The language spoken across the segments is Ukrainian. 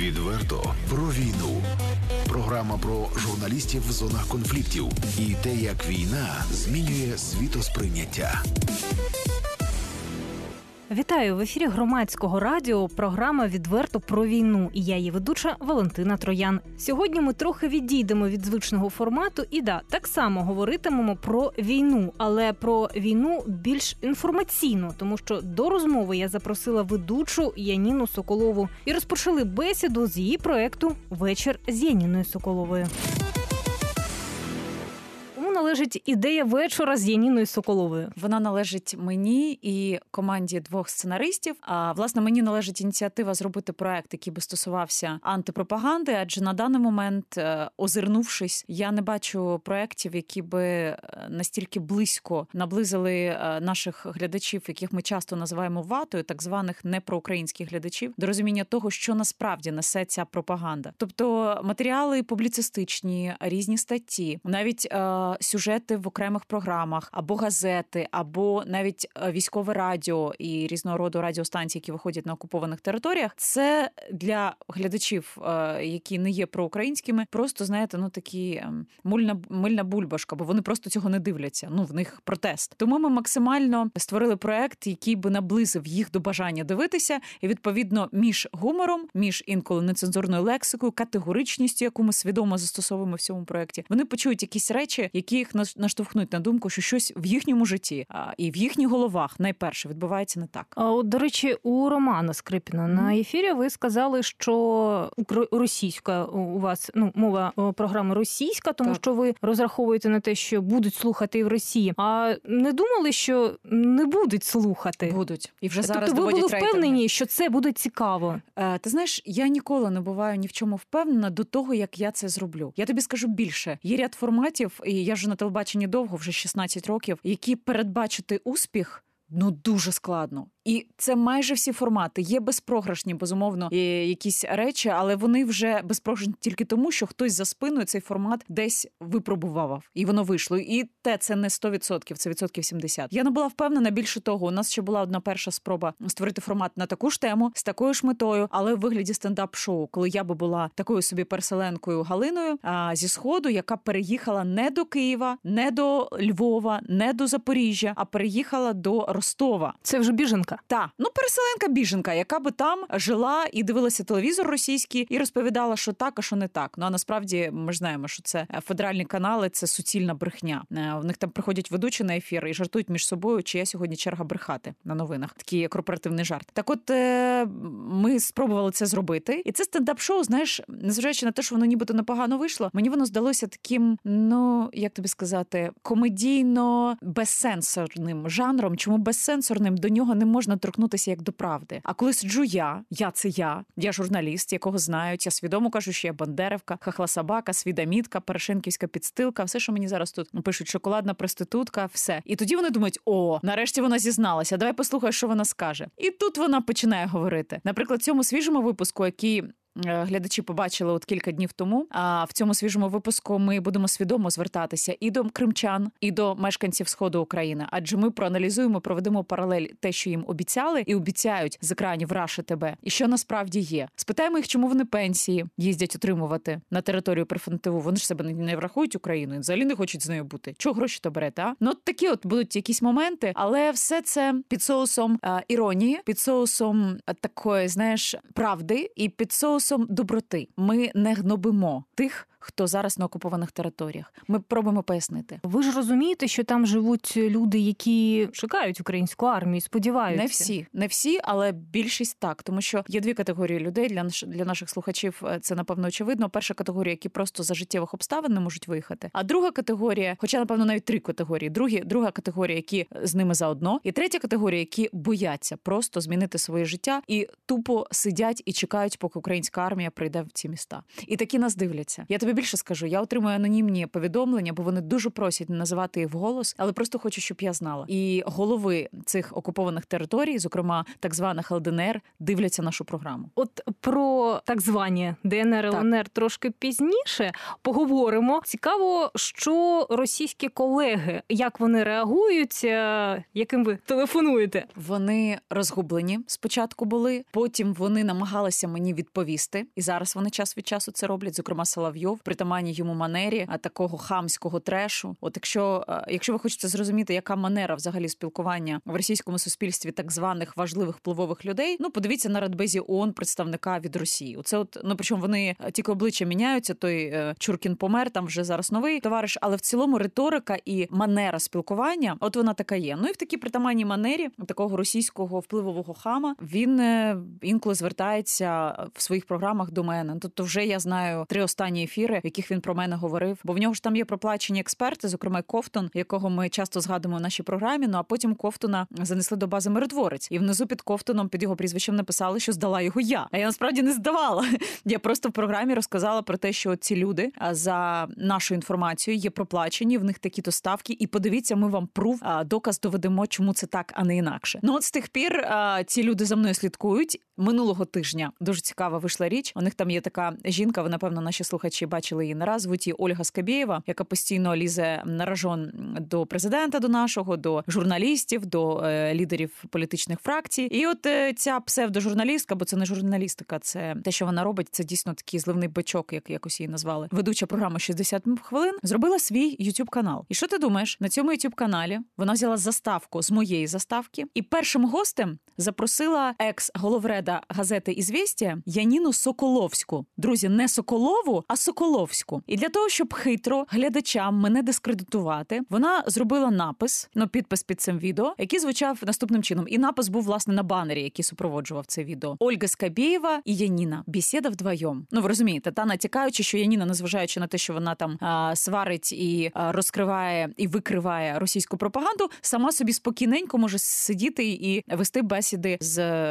Відверто про війну. Програма про журналістів в зонах конфліктів і те, як війна змінює світосприйняття. Вітаю! В ефірі Громадського радіо програма «Відверто про війну». І я її ведуча Валентина Троян. Сьогодні ми трохи відійдемо від звичного формату і, так само говоритимемо про війну. Але про війну більш інформаційно, тому що до розмови я запросила ведучу Яніну Соколову. І розпочали бесіду з її проєкту «Вечір з Яніною Соколовою». Кому належить ідея вечора з Яніною Соколовою? Вона належить мені і команді 2 сценаристів. А, власне, мені належить ініціатива зробити проект, який би стосувався антипропаганди, адже на даний момент, озирнувшись, я не бачу проєктів, які би настільки близько наблизили наших глядачів, яких ми часто називаємо ватою, так званих непроукраїнських глядачів, до розуміння того, що насправді несе ця пропаганда. Тобто матеріали публіцистичні, різні статті, навіть сюжети в окремих програмах, або газети, або навіть військове радіо і різного роду радіостанції, які виходять на окупованих територіях, це для глядачів, які не є проукраїнськими, просто, знаєте, такі мильна бульбашка, бо вони просто цього не дивляться. В них протест. Тому ми максимально створили проект, який би наблизив їх до бажання дивитися, і, відповідно, між гумором, між інколи нецензурною лексикою, категоричністю, яку ми свідомо застосовуємо в цьому проекті, вони почують якісь речі, які їх наштовхнуть на думку, що щось в їхньому житті і в їхніх головах найперше відбувається не так. До речі, у Романа Скрипіна на ефірі ви сказали, що російська у вас, мова програми російська, тому що ви розраховуєте на те, що будуть слухати і в Росії. А не думали, що не будуть слухати? Будуть. І вже зараз доводять рейтинги. Ви були впевнені, що це буде цікаво? Ти знаєш, я ніколи не буваю ні в чому впевнена до того, як я це зроблю. Я тобі скажу більше. Є ряд форматів, і я вже на телебаченні довго, вже 16 років, які передбачити успіх дуже складно. І це майже всі формати. Є безпрограшні, безумовно, якісь речі, але вони вже безпрограшні тільки тому, що хтось за спиною цей формат десь випробував. І воно вийшло. І це не 100%, це 70%. Я не була впевнена, більше того, у нас ще була одна перша спроба створити формат на таку ж тему, з такою ж метою, але в вигляді стендап-шоу, коли я би була такою собі переселенкою Галиною зі Сходу, яка переїхала не до Києва, не до Львова, не до Запоріжжя, а переїхала до Ростова. Це вже біженка. Так, переселенка-біженка, яка би там жила і дивилася телевізор російський і розповідала, що так, а що не так. А насправді ми ж знаємо, що це федеральні канали, це суцільна брехня. В них там приходять ведучі на ефір і жартують між собою, чия сьогодні черга брехати на новинах. Такий корпоративний жарт. Так от, ми спробували це зробити. І це стендап-шоу, знаєш, незважаючи на те, що воно нібито непогано вийшло, мені воно здалося таким, як тобі сказати, комедійно-безсенсорним жанром. Чому безсенсорним? До нього не можна торкнутися як до правди. А коли сиджу я журналіст, якого знають, я свідомо кажу, що я бандерівка, хахла собака, свідомітка, порошенківська підстилка, все, що мені зараз тут пишуть, шоколадна проститутка, все. І тоді вони думають, нарешті вона зізналася, давай послухай, що вона скаже. І тут вона починає говорити. Наприклад, в цьому свіжому випуску, який глядачі побачили кілька днів тому. А в цьому свіжому випуску ми будемо свідомо звертатися і до кримчан, і до мешканців Сходу України. Адже ми проаналізуємо, проведемо паралель те, що їм обіцяли і обіцяють з екранів Раша ТБ, і що насправді є. Спитаємо їх, чому вони пенсії їздять отримувати на територію прифронтову. Вони ж себе не врахують Україну, взагалі не хочуть з нею бути. Чого гроші то берете, а? Такі будуть якісь моменти, але все це під соусом іронії, під соусом такої, знаєш, правди і під соусом доброти. Ми не гнобимо тих, хто зараз на окупованих територіях. Ми пробуємо пояснити. Ви ж розумієте, що там живуть люди, які чекають українську армію, сподіваються? Не всі, але більшість так. Тому що є 2 категорії людей, для наших слухачів це, напевно, очевидно. Перша категорія, які просто за життєвих обставин не можуть виїхати. А друга категорія, хоча, напевно, навіть 3 категорії. Друга категорія, які з ними заодно. І третя категорія, які бояться просто змінити своє життя і тупо сидять і чекають, поки українська армія прийде в ці міста. І такі нас дивляться. Я тобі більше скажу, я отримую анонімні повідомлення, бо вони дуже просять не називати їх вголос, але просто хочу, щоб я знала. І голови цих окупованих територій, зокрема так званих ЛДНР, дивляться нашу програму. От про так звані ДНР, ЛНР трошки пізніше поговоримо. Цікаво, що російські колеги, як вони реагують, яким ви телефонуєте? Вони розгублені спочатку були, потім вони намагалися мені відповісти, і зараз вони час від часу це роблять, зокрема Соловйов, притаманній йому манері, такого хамського трешу. От якщо ви хочете зрозуміти, яка манера взагалі спілкування в російському суспільстві так званих важливих впливових людей, подивіться на Радбезі ООН представника від Росії. Оце причому вони тільки обличчя міняються, той Чуркін помер, там вже зараз новий товариш, але в цілому риторика і манера спілкування, от вона така є. І в такій притаманній манері такого російського впливового хама він інколи звертається в своїх програмах до мене. Тобто вже я знаю 3 останні ефіри, в яких він про мене говорив, бо в нього ж там є проплачені експерти, зокрема Ковтун, якого ми часто згадуємо в нашій програмі, а потім Ковтуна занесли до бази Миротворець. І внизу під Ковтуном, під його прізвищем написали, що здала його я. А я насправді не здавала. Я просто в програмі розказала про те, що ці люди за нашу інформацію є проплачені, в них такі-то ставки, і подивіться, ми вам доказ доведемо, чому це так, а не інакше. От з тих пір ці люди за мною слідкують. Минулого тижня дуже цікава вийшла річ. У них там є така жінка, ви, напевно, наші слухачі бачили її не раз, звуть її Ольга Скабєєва, яка постійно лізе на рожон до президента, до нашого, до журналістів, до лідерів політичних фракцій. І от ця псевдожурналістка, бо це не журналістика, це те, що вона робить, це дійсно такий зливний бичок, як якось її назвали. Ведуча програми «60 хвилин» зробила свій YouTube-канал. І що ти думаєш? На цьому YouTube-каналі вона взяла заставку з моєї заставки, і першим гостем запросила екс-головреда газети «Ізвєстія» Яніну Соколовську. Друзі, не Соколову, а Соколовську. І для того, щоб хитро глядачам мене дискредитувати, вона зробила напис, підпис під цим відео, який звучав наступним чином. І напис був, власне, на банері, який супроводжував це відео. Ольга Скабєєва і Яніна. Бесіда вдвоєм. Ви розумієте, та натякаючи, що Яніна, незважаючи на те, що вона там сварить і розкриває і викриває російську пропаганду, сама собі спокійненько може сидіти і вести бесіди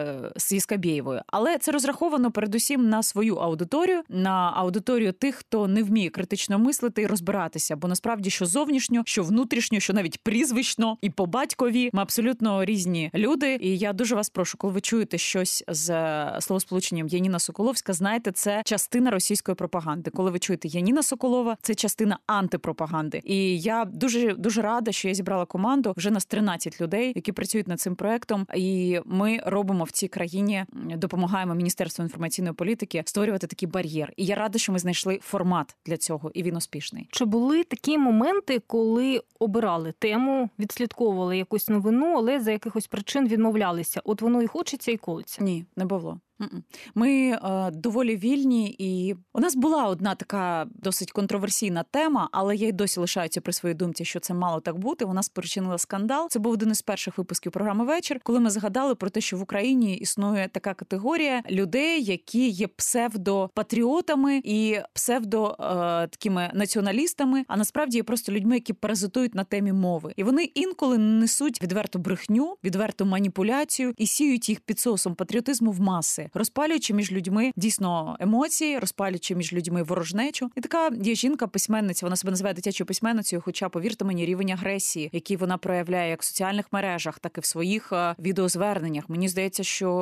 з Скабєєвою. Але це розраховано передусім на свою аудиторію, на аудиторію тих, хто не вміє критично мислити і розбиратися. Бо насправді, що зовнішньо, що внутрішньо, що навіть прізвищно і по батькові, ми абсолютно різні люди. І я дуже вас прошу, коли ви чуєте щось з словосполученням Яніна Соколовська, знайте, це частина російської пропаганди. Коли ви чуєте Яніна Соколова, це частина антипропаганди. І я дуже рада, що я зібрала команду, вже нас 13 людей, які працюють над цим проектом. І ми робимо в цій країні, допомагаємо Міністерству інформаційної політики створювати такий бар'єр. І я рада, що ми знайшли формат для цього, і він успішний. Чи були такі моменти, коли обирали тему, відслідковували якусь новину, але за якихось причин відмовлялися? От воно і хочеться, і колиться? Ні, не було. Ми доволі вільні, і у нас була одна така досить контроверсійна тема, але я й досі лишаюся при своїй думці, що це мало так бути. Вона спричинила скандал. Це був один із перших випусків програми «Вечір», коли ми згадали про те, що в Україні існує така категорія людей, які є псевдопатріотами і такими націоналістами, а насправді є просто людьми, які паразитують на темі мови. І вони інколи несуть відверту брехню, відверту маніпуляцію і сіють їх під соусом патріотизму в маси, розпалюючи між людьми дійсно емоції, розпалюючи між людьми ворожнечу. І така є жінка-письменниця, вона себе називає дитячою письменницею, хоча, повірте мені, рівень агресії, який вона проявляє як в соціальних мережах, так і в своїх відеозверненнях. Мені здається,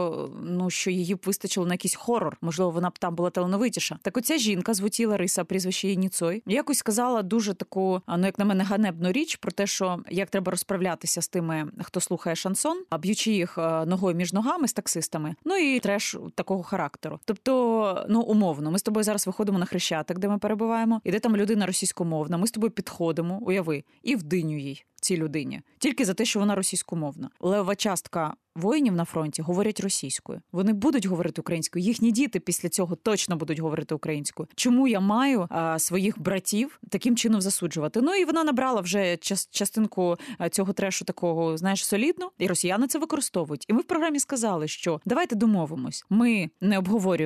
що її б вистачило на якийсь хорор. Можливо, вона б там була талановитіша. Так оця жінка, звуть її Лариса, прізвище її Ніцой, якось сказала дуже таку, як на мене, ганебну річ про те, що як треба розправлятися з тими, хто слухає шансон, б'ючи їх ногою між ногами з таксистами. І треш такого характеру. Тобто, умовно, ми з тобою зараз виходимо на Хрещатик, де ми перебуваємо, і де там людина російськомовна, ми з тобою підходимо, уяви, і вдиню їй, цій людині. Тільки за те, що вона російськомовна. Левова частка воїнів на фронті говорять російською. Вони будуть говорити українською. Їхні діти після цього точно будуть говорити українською. Чому я маю своїх братів таким чином засуджувати? І вона набрала вже частинку цього трешу такого, солідно, і росіяни це використовують. І ми в програмі сказали, що давайте домовимось. Ми не обговорюємо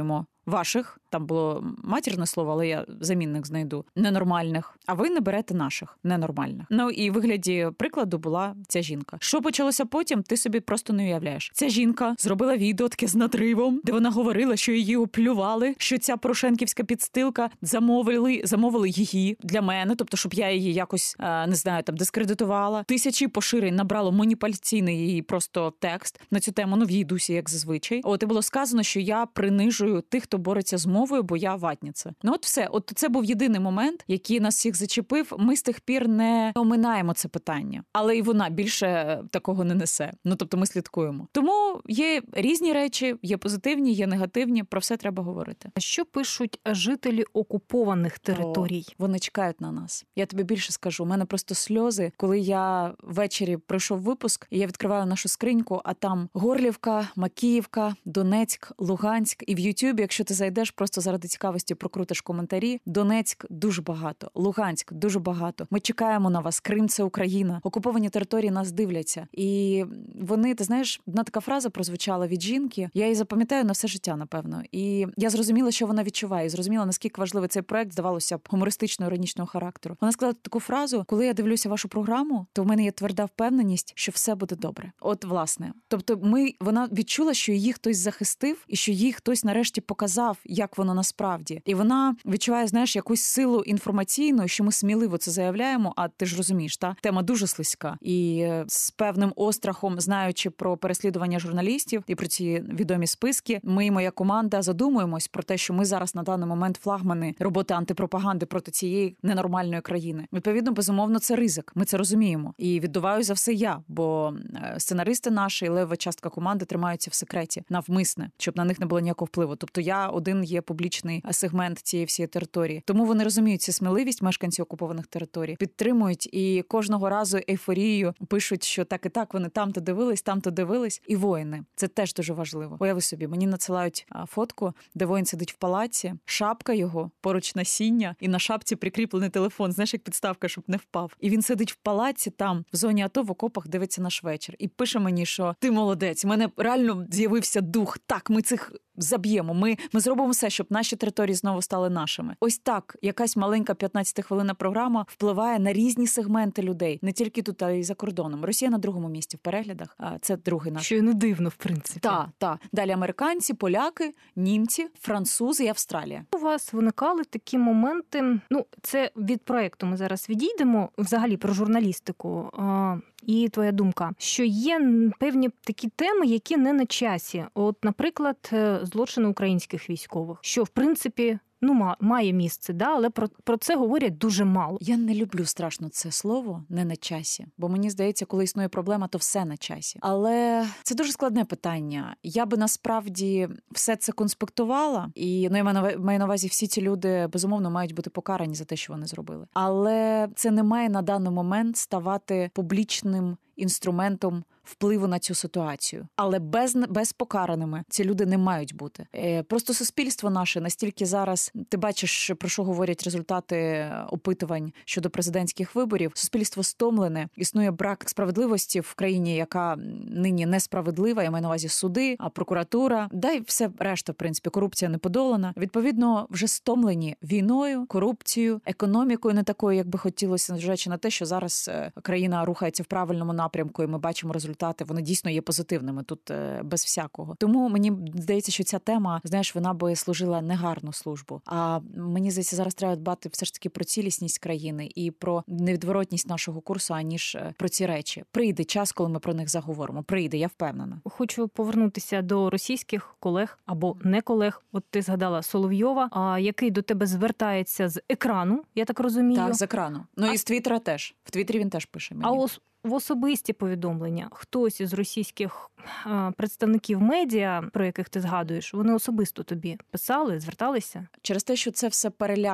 ваших, там було матірне слово, але я замінник знайду, ненормальних, а ви не берете наших ненормальних. Ну і в вигляді прикладу була ця жінка. Що почалося потім, ти собі просто не уявляєш. Ця жінка зробила відео таке з надривом, де вона говорила, що її оплювали, що ця порошенківська підстилка замовили її для мене, тобто, щоб я її якось, не знаю, там дискредитувала. Тисячі поширень набрало маніпуляційний її просто текст на цю тему, в її дусі, як зазвичай. І було сказано, що я принижую тих, хто бореться з мовою, бо я ватниця. От все. Це був єдиний момент, який нас всіх зачепив. Ми з тих пір не оминаємо це питання. Але і вона більше такого не несе. Тобто ми слідкуємо. Тому є різні речі, є позитивні, є негативні. Про все треба говорити. А що пишуть жителі окупованих територій? Вони чекають на нас. Я тобі більше скажу. У мене просто сльози, коли я ввечері пройшов випуск, і я відкриваю нашу скриньку, а там Горлівка, Макіївка, Донецьк, Луганськ. І в Ютубі, якщо ти зайдеш, просто заради цікавості прокрутиш коментарі. Донецьк дуже багато, Луганськ дуже багато. Ми чекаємо на вас. Крим – це Україна. Окуповані території нас дивляться. І вони, ти знаєш, одна така фраза прозвучала від жінки. Я її запам'ятаю на все життя, напевно. І я зрозуміла, що вона відчуває. І зрозуміла, наскільки важливий цей проект, здавалося б, гумористично-іронічного характеру. Вона сказала таку фразу: коли я дивлюся вашу програму, то в мене є тверда впевненість, що все буде добре. Власне. Тобто вона відчула, що її хтось захистив і що їй хтось нарешті показав, як воно насправді. І вона відчуває, знаєш, якусь силу інформаційну, що ми сміливо це заявляємо, а ти ж розумієш, тема дуже слизька. І з певним острахом, знаючи про переслідування журналістів і про ці відомі списки, ми і моя команда задумуємось про те, що ми зараз на даний момент флагмани роботи антипропаганди проти цієї ненормальної країни. Відповідно, безумовно, це ризик. Ми це розуміємо. І віддуваю за все я, бо сценаристи наші і левова частка команди тримаються в секреті навмисне, щоб на них не було ніякого впливу. Тобто я один є публічний сегмент цієї всієї території. Тому вони розуміють цю сміливість мешканців окупованих територій, підтримують і кожного разу ейфорією пишуть, що так і так, вони там-то дивились. І воїни. Це теж дуже важливо. Уяви собі, мені надсилають фотку, де воїн сидить в палаці, шапка його, поруч насіння, і на шапці прикріплений телефон, знаєш, як підставка, щоб не впав. І він сидить в палаці там, в зоні АТО, в окопах, дивиться наш вечір. І пише мені, що ти молодець, у мене реально з'явився дух. Так, ми цих заб'ємо. Ми зробимо все, щоб наші території знову стали нашими. Ось так, якась маленька 15-хвилинна програма впливає на різні сегменти людей. Не тільки тут, а й за кордоном. Росія на другому місці в переглядах, а це другий наш. Що й не дивно, в принципі. Так. Далі американці, поляки, німці, французи і Австралія. У вас виникали такі моменти, це від проєкту ми зараз відійдемо, взагалі про журналістику. І твоя думка, що є певні такі теми, які не на часі. Наприклад, злочини українських військових, що, в принципі, має місце, але про це говорять дуже мало. Я не люблю страшно це слово «не на часі», бо мені здається, коли існує проблема, то все на часі. Але це дуже складне питання. Я би насправді все це конспектувала, і я маю на увазі, всі ці люди, безумовно, мають бути покарані за те, що вони зробили. Але це не має на даний момент ставати публічним інструментом впливу на цю ситуацію. Але без покараними ці люди не мають бути. Просто суспільство наше настільки зараз, ти бачиш, про що говорять результати опитувань щодо президентських виборів, суспільство стомлене, існує брак справедливості в країні, яка нині несправедлива, я маю на увазі суди, а прокуратура, й все решта, в принципі, корупція не подолана. Відповідно, вже стомлені війною, корупцією, економікою не такою, як би хотілося, незважаючи на те, що зараз країна рухається в правильному напрямку, і ми бачимо результати, вони дійсно є позитивними тут без всякого. Тому мені здається, що ця тема, знаєш, вона би служила негарну службу. А мені здається, зараз треба дбати все ж таки про цілісність країни і про невідворотність нашого курсу, аніж про ці речі. Прийде час, коли ми про них заговоримо. Прийде, я впевнена. Хочу повернутися до російських колег або не колег. От ти згадала Соловйова, який до тебе звертається з екрану, я так розумію. Так, з екрану. І з Твіттера теж. В Твіттері він теж пише мені. А в особисті повідомлення хтось із російських представників медіа, про яких ти згадуєш, вони особисто тобі писали, зверталися? Через те, що це все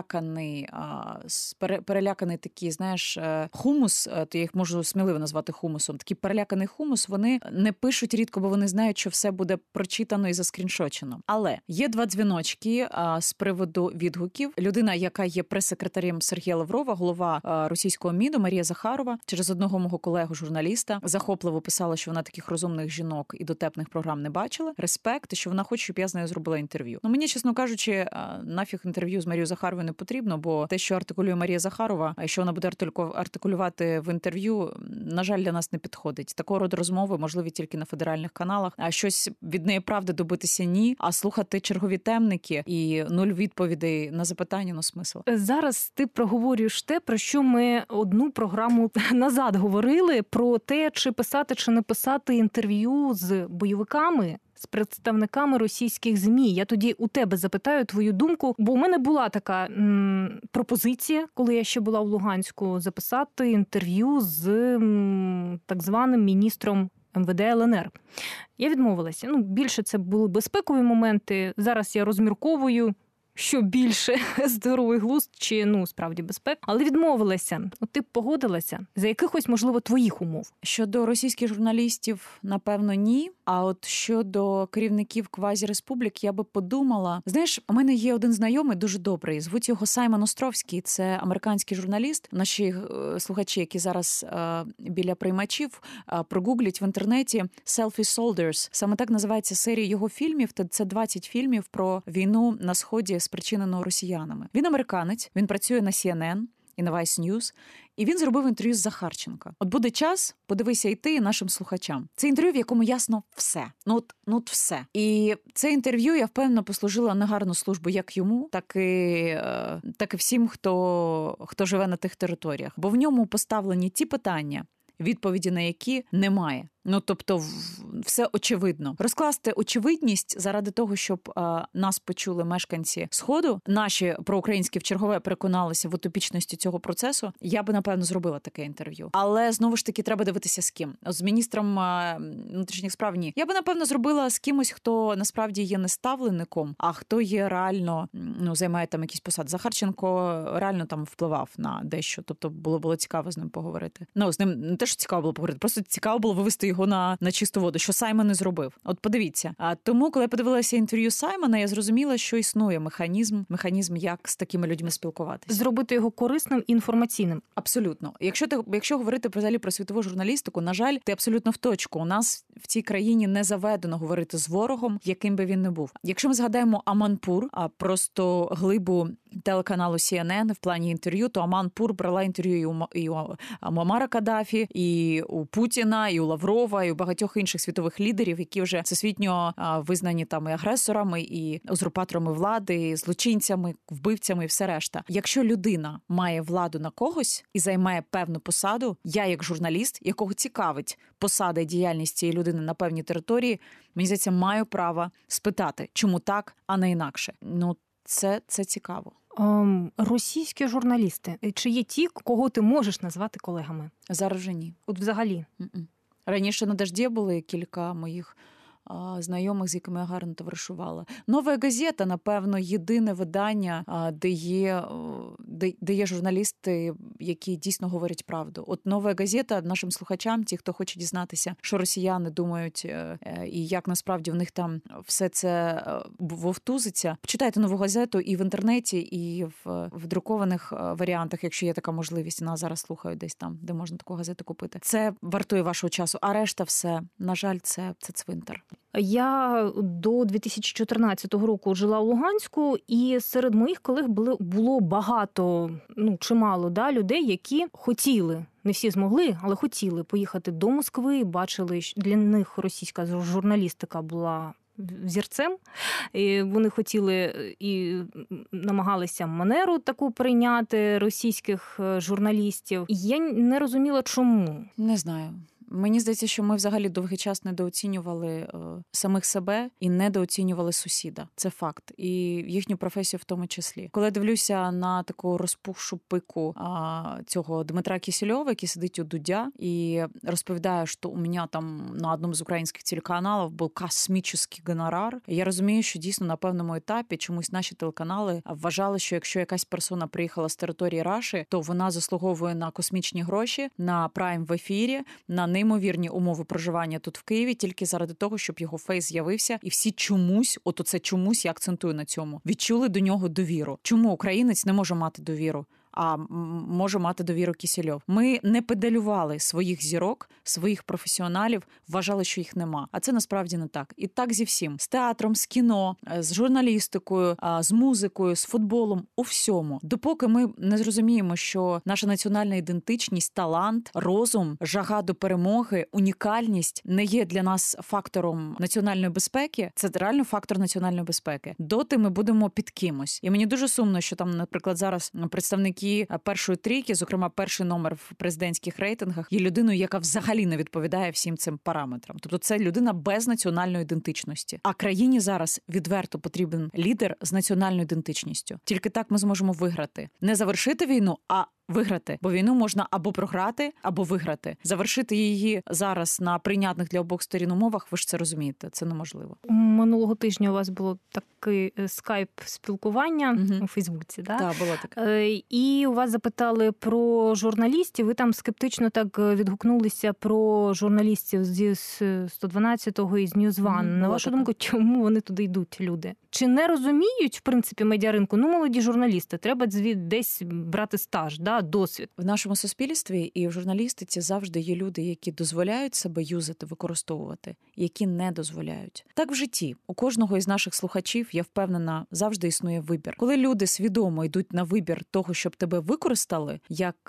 переляканий такий, знаєш, хумус, то я їх можу сміливо назвати хумусом, такий переляканий хумус, вони не пишуть рідко, бо вони знають, що все буде прочитано і заскріншочено. Але є 2 дзвіночки з приводу відгуків. Людина, яка є прес-секретарем Сергія Лаврова, голова російського МІДу, Марія Захарова, через одного мого колеги колегу журналіста, захопливо писала, що вона таких розумних жінок і дотепних програм не бачила. Респект, і що вона хоче, щоб я з нею зробила інтерв'ю. Ну, мені, чесно кажучи, нафіг інтерв'ю з Марією Захаровою не потрібно, бо те, що артикулює Марія Захарова, а що вона буде артикулювати в інтерв'ю, на жаль, для нас не підходить. Такого роду розмови можливі тільки на федеральних каналах, а щось від неї правди добитися ні, а слухати чергові темники і нуль відповідей на запитання, ну, смисл. Зараз ти проговорюєш те, про що ми одну програму назад говорили, про те, чи писати, чи не писати інтерв'ю з бойовиками, з представниками російських ЗМІ. Я тоді у тебе запитаю твою думку, бо у мене була така пропозиція, коли я ще була в Луганську, записати інтерв'ю з так званим міністром МВД ЛНР. Я відмовилася. Ну, більше це були безпекові моменти. Зараз я розмірковую, що більше здоровий глузд чи, ну, справді безпека. Але відмовилася. От ти б погодилася за якихось, можливо, твоїх умов? Щодо російських журналістів, напевно, ні. А от щодо керівників квазіреспублік, я би подумала. Знаєш, у мене є один знайомий дуже добрий. Звуть його Саймон Островський. Це американський журналіст. Наші слухачі, які зараз біля приймачів, прогуглять в інтернеті «Selfie Soldiers». Саме так називається серія його фільмів. Це 20 фільмів про війну на Сході, спричинену росіянами. Він американець, він працює на CNN і на Vice News, і він зробив інтерв'ю з Захарченко. От буде час, подивися і ти, і нашим слухачам. Це інтерв'ю, в якому ясно все. Ну от все. І це інтерв'ю, я впевнено, послужила негарну службу як йому, так і всім, хто живе на тих територіях. Бо в ньому поставлені ті питання, відповіді на які немає. Ну, тобто, все очевидно. Розкласти очевидність заради того, щоб нас почули мешканці Сходу, наші проукраїнські вчергове переконалися в утопічності цього процесу, я би, напевно, зробила таке інтерв'ю. Але, знову ж таки, треба дивитися з ким. З міністром внутрішніх справ ні. Я би, напевно, зробила з кимось, хто насправді є не ставленником, а хто є реально, ну, займає там якісь посади. Захарченко реально там впливав на дещо. Тобто, було цікаво з ним поговорити. Ну, з ним не те, що цікаво було поговорити, просто цікаво було вивести його на чисту воду, що Саймон не зробив. От подивіться. Тому, коли я подивилася інтерв'ю Саймона, я зрозуміла, що існує механізм, як з такими людьми спілкуватися. Зробити його корисним і інформаційним. Абсолютно. Якщо говорити взагалі про світову журналістику, на жаль, ти абсолютно в точку. У нас в цій країні не заведено говорити з ворогом, яким би він не був. Якщо ми згадаємо Аманпур, просто глибу телеканалу CNN в плані інтерв'ю, то Аманпур брала інтерв'ю і у Муаммара Каддафі, і у Путіна, і у Лаврова, і у багатьох інших світових лідерів, які вже всесвітньо визнані там і агресорами, і узурпаторами влади, і злочинцями, вбивцями і все решта. Якщо людина має владу на когось і займає певну посаду, я як журналіст, якого цікавить посада і діяльність цієї людини на певній території, мені здається, маю право спитати, чому так, а не інакше. Ну, це цікаво. Російські журналісти, чи є ті, кого ти можеш назвати колегами? Зараз же ні. От взагалі? Раніше на «Дожді» були кілька моїх знайомих, з якими я гарно товаришувала. «Нова газета», напевно, єдине видання, де є журналісти, які дійсно говорять правду. От «Нова газета» нашим слухачам, ті, хто хоче дізнатися, що росіяни думають і як насправді в них там все це вовтузиться. Почитайте «Нову газету» і в інтернеті, і в друкованих варіантах, якщо є така можливість. Нас зараз слухають десь там, де можна таку газету купити. Це вартує вашого часу. А решта все, на жаль, це цвинтар. Я до 2014 року жила у Луганську, і серед моїх колег було багато, чимало людей, які хотіли, не всі змогли, але хотіли поїхати до Москви, бачили, що для них російська журналістика була взірцем. І вони хотіли і намагалися манеру таку прийняти російських журналістів. І я не розуміла, чому. Не знаю. Мені здається, що ми взагалі довгий час недооцінювали самих себе і недооцінювали сусіда. Це факт. І їхню професію в тому числі. Коли я дивлюся на таку розпухшу пику цього Дмитра Кісельова, який сидить у Дудя, і розповідає, що у мене там на одному з українських телеканалів був космічний гонорар. Я розумію, що дійсно на певному етапі чомусь наші телеканали вважали, що якщо якась персона приїхала з території Раші, то вона заслуговує на космічні гроші, на прайм в ефірі, на неймовірні умови проживання тут в Києві тільки заради того, щоб його фейс з'явився, і всі чомусь, я акцентую на цьому, відчули до нього довіру. Чому українець не може мати довіру? а може мати довіру Кісельов. Ми не педалювали своїх зірок, своїх професіоналів, вважали, що їх нема. А це насправді не так. І так зі всім. З театром, з кіно, з журналістикою, з музикою, з футболом, у всьому. Допоки ми не зрозуміємо, що наша національна ідентичність, талант, розум, жага до перемоги, унікальність не є для нас фактором національної безпеки, це реально фактор національної безпеки. Доти ми будемо під кимось. І мені дуже сумно, що там, наприклад, зараз представники першої трійки, зокрема перший номер в президентських рейтингах, є людиною, яка взагалі не відповідає всім цим параметрам. Тобто це людина без національної ідентичності. А країні зараз відверто потрібен лідер з національною ідентичністю. Тільки так ми зможемо виграти. Не завершити війну, а виграти. Бо війну можна або програти, або виграти. Завершити її зараз на прийнятних для обох сторін умовах, ви ж це розумієте, це неможливо. Минулого тижня у вас було таке скайп-спілкування у Фейсбуці, да? Так, було таке. І у вас запитали про журналістів, ви там скептично так відгукнулися про журналістів зі 112-го і з News One. На вашу думку, чому вони туди йдуть, люди? Чи не розуміють, в принципі, медіаринку? Молоді журналісти, треба десь брати стаж, да, досвід. В нашому суспільстві і в журналістиці завжди є люди, які дозволяють себе юзати, використовувати, які не дозволяють. Так в житті. У кожного із наших слухачів, я впевнена, завжди існує вибір. Коли люди свідомо йдуть на вибір того, щоб тебе використали, як,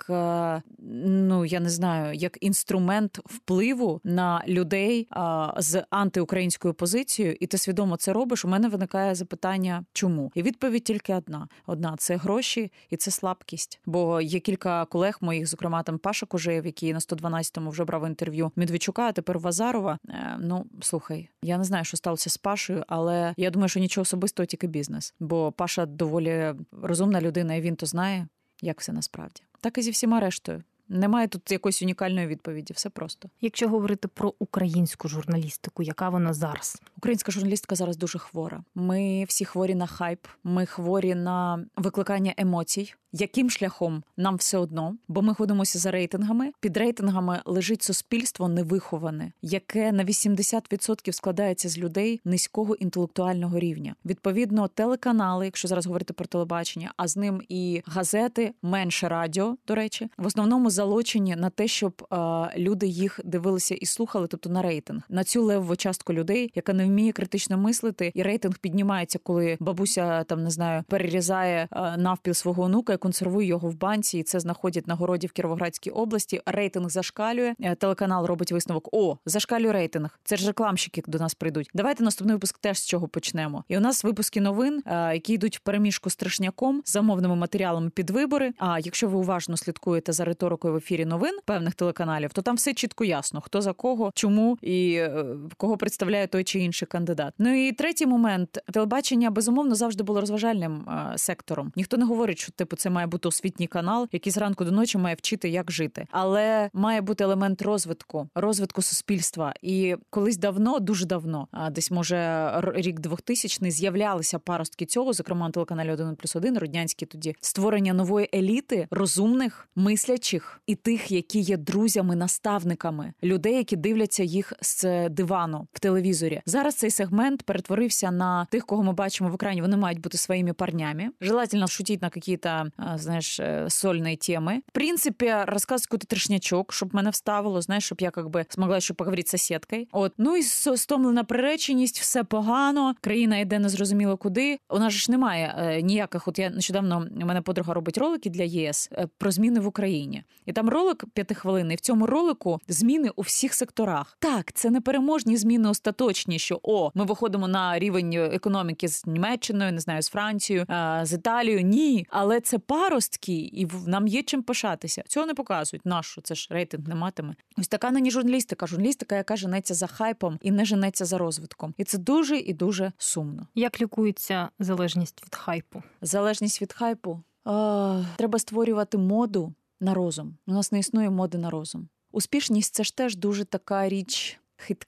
я не знаю, як інструмент впливу на людей з антиукраїнською позицією, і ти свідомо це робиш, у мене виникає запитання, чому? І відповідь тільки одна – це гроші і це слабкість. Бо є кілька колег моїх, зокрема там Паша Кужеєв, який на 112-му вже брав інтерв'ю Медведчука, а тепер Вазарова. Слухай, я не знаю, що сталося з Пашею, але я думаю, що нічого особистого, тільки бізнес. Бо Паша доволі розумна людина, і він то знає, як все насправді. Так і зі всіма рештою. Немає тут якоїсь унікальної відповіді, все просто. Якщо говорити про українську журналістику, яка вона зараз? Українська журналістика зараз дуже хвора. Ми всі хворі на хайп, ми хворі на викликання емоцій. Яким шляхом? Нам все одно, бо ми ходимося за рейтингами. Під рейтингами лежить суспільство невиховане, яке на 80% складається з людей низького інтелектуального рівня. Відповідно, телеканали, якщо зараз говорити про телебачення, а з ним і газети, менше радіо, до речі, в основному залучені на те, щоб люди їх дивилися і слухали, тобто на рейтинг. На цю левову частку людей, яка не вміє критично мислити, і рейтинг піднімається, коли бабуся, перерізає навпіл свого онука і консервує його в банці, і це знаходять на городі в Кіровоградській області. Рейтинг зашкалює, телеканал робить висновок: зашкалює рейтинг, це ж рекламщики до нас прийдуть. Давайте наступний випуск теж з чого почнемо. І у нас випуски новин, які йдуть в переміжку з трешняком, замовними матеріалами під вибори. А якщо ви уважно слідкуєте за риторикою в ефірі новин певних телеканалів, то там все чітко ясно, хто за кого, чому і кого представляє той чи інший кандидат. Ну і третій момент. Телебачення, безумовно, завжди було розважальним сектором. Ніхто не говорить, що це має бути освітній канал, який зранку до ночі має вчити, як жити. Але має бути елемент розвитку суспільства. І колись давно, дуже давно, десь, може, рік 2000-й, з'являлися паростки цього, зокрема на телеканалі 1+1, Роднянські тоді, створення нової еліти, розумних, мислячих і тих, які є друзями, наставниками, людей, які дивляться їх з дивану в телевізорі. Зараз цей сегмент перетворився на тих, кого ми бачимо в екрані. Вони мають бути своїми парнями. Желательно шутить на какие-то, сольные темы. В принципе, рассказывать какой-то трешнячок, щоб мене вставило, щоб я змогла ще поговорити з сусідкою. Ну і стомлена приреченість, все погано, країна йде незрозуміло куди. У нас ж немає ніяких, я нещодавно, у мене подруга робить ролики для ЄС про зміни в Україні. І там ролик 5-хвилинний, в цьому ролику зміни у всіх секторах. Так, це не переможні зміни остаточні, що ми виходимо на рівень економіки з Німеччиною, не знаю, з Францією, з Італією. Ні, але це паростки, і нам є чим пишатися. Цього не показують. Нащо? Це ж рейтинг не матиме. Ось така нині журналістика. Журналістика, яка женеться за хайпом і не женеться за розвитком. І це дуже і дуже сумно. Як лікується залежність від хайпу? Залежність від хайпу? Треба створювати моду на розум. У нас не існує моди на розум. Успішність – це ж теж дуже така річ хитка.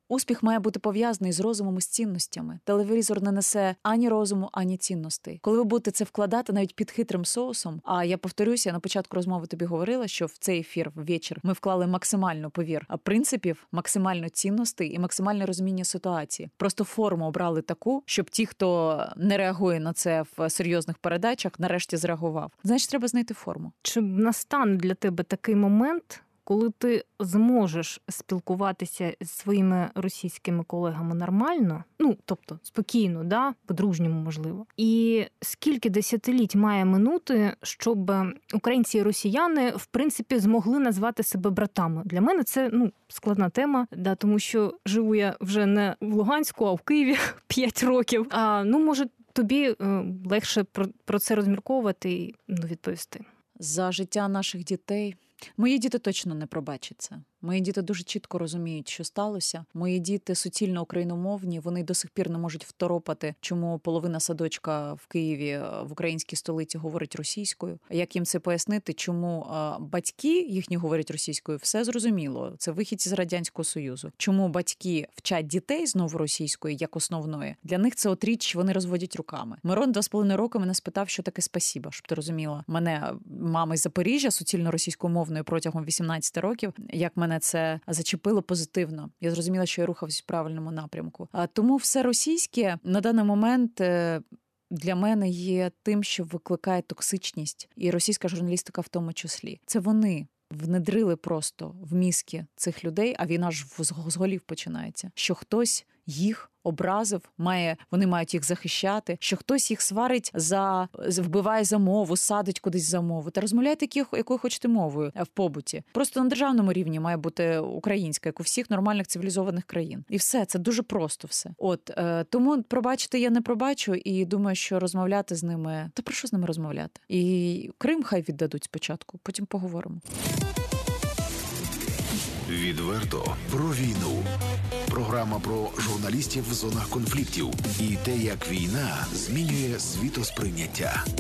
Успіх має бути пов'язаний з розумом і з цінностями. Телевізор не несе ані розуму, ані цінностей. Коли ви будете це вкладати навіть під хитрим соусом, а я повторюся, на початку розмови тобі говорила, що в цей ефір ввечір ми вклали максимально, повір, принципів, максимально цінностей і максимальне розуміння ситуації. Просто форму обрали таку, щоб ті, хто не реагує на це в серйозних передачах, нарешті зреагував. Значить, треба знайти форму. Чи настане для тебе такий момент, коли ти зможеш спілкуватися з своїми російськими колегами нормально, тобто спокійно, да, по-дружньому можливо, і скільки десятиліть має минути, щоб українці і росіяни, в принципі, змогли назвати себе братами? Для мене це, складна тема, да, тому що живу я вже не в Луганську, а в Києві 5 років. Може, тобі легше про це розмірковувати і відповісти. За життя наших дітей. Мої діти точно не пробачать це. Мої діти дуже чітко розуміють, що сталося. Мої діти суцільно україномовні, вони до сих пір не можуть второпати, чому половина садочка в Києві, в українській столиці, говорить російською. Як їм це пояснити, чому батьки їхні говорять російською, все зрозуміло. Це вихідці з Радянського Союзу. Чому батьки вчать дітей знову російською, як основної? Для них це от річ, вони розводять руками. Мирон 2,5 роки мене спитав, що таке спасіба, щоб ти розуміла. Мене мама із Запоріжжя, суцільно російськомовною протягом 18 років, як мене це зачепило позитивно. Я зрозуміла, що я рухався в правильному напрямку. Тому все російське на даний момент для мене є тим, що викликає токсичність. І російська журналістика в тому числі. Це вони внедрили просто в мізки цих людей, а війна ж з голів починається, що хтось їх образив, вони мають їх захищати, що хтось їх сварить вбиває за мову, садить кудись за мову. Та розмовляйте якою хочете мовою в побуті. Просто на державному рівні має бути українська, як у всіх нормальних цивілізованих країн. І все, це дуже просто все. Тому пробачити я не пробачу і думаю, що розмовляти з ними, та про що з ними розмовляти? І Крим хай віддадуть спочатку, потім поговоримо. Відверто про війну. Програма про журналістів в зонах конфліктів і те, як війна змінює світосприйняття.